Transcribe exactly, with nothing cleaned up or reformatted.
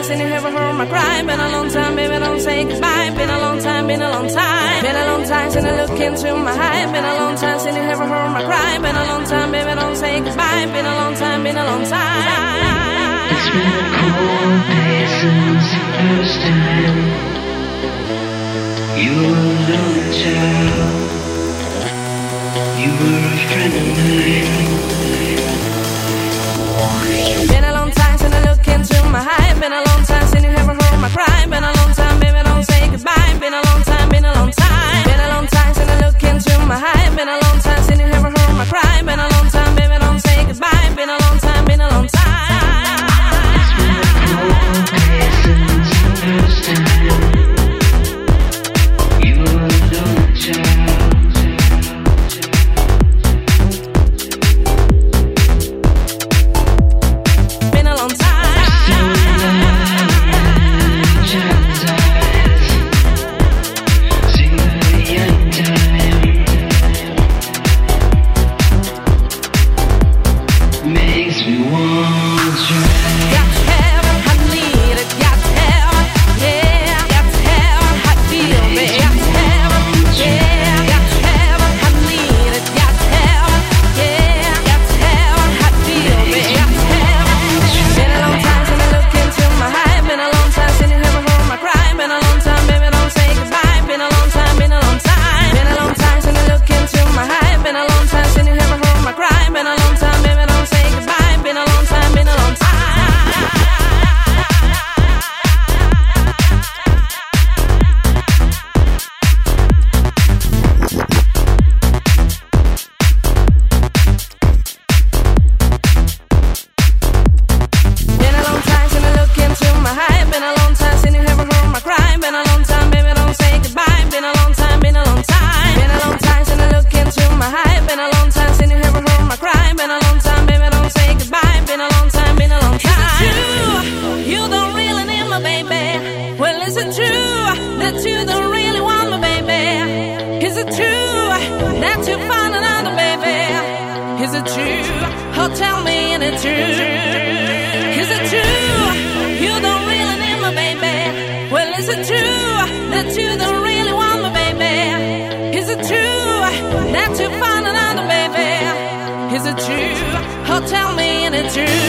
since you ever heard my cry. Been a long time, baby, don't say goodbye. Been a long time, been a long time. Been a long time since I look into my eye. Been a long time since you ever heard my cry. Been a long time, baby, don't say goodbye. Been a long time, been a long time. It's been a cold day since the first time you were a little child. You were a friend of mine. Been a long time since I look into my eye. Been a long time since you ever heard my cry. Been a long time, baby, don't say goodbye. Been a long time, been a long time. Been a long time since I look into my eye. Been a long time since you ever heard my cry. Been a long time, baby, don't say goodbye. Been a long time, been a long time. It's been a cold day since the first time you were a little child. Been a long time. Makes me want to try. Got to have it, I need it. Got to have it, yeah. Got to have it, I feel it. Got to have it, yeah. Got to have it, I need it. Got to have it, yeah. Got to have it, I feel it. Got to have it. Been a long time since I look into my eye. Been a long time since you ever heard my cry. Been a long time, baby, don't say goodbye. Been a long time, been a long time. Been a long time since I look into my eye. Been a long time since you ever heard my cry. Been a long time, baby, don't say goodbye. Been a long time, been a long time. Been a long time since I look into my eye. Been a long time since you ever heard my cry. Been a long time, baby, don't say goodbye. Been a long time, been a long time. Been a long time since I look into my eye. Been a long time since you ever heard my cry. Been a long time, baby, don't say goodbye. Been a long time, been a long time. Is it true you don't really need me, baby? Well, is it true that you don't really want me, baby? Is it true that you found another, baby? Is it true? Oh, tell me, is it true? Is it true you don't really need me, baby? Well, is it true that you don't really want me, baby? Is it true that you found another, baby? Is it true? Oh, tell me, is it true?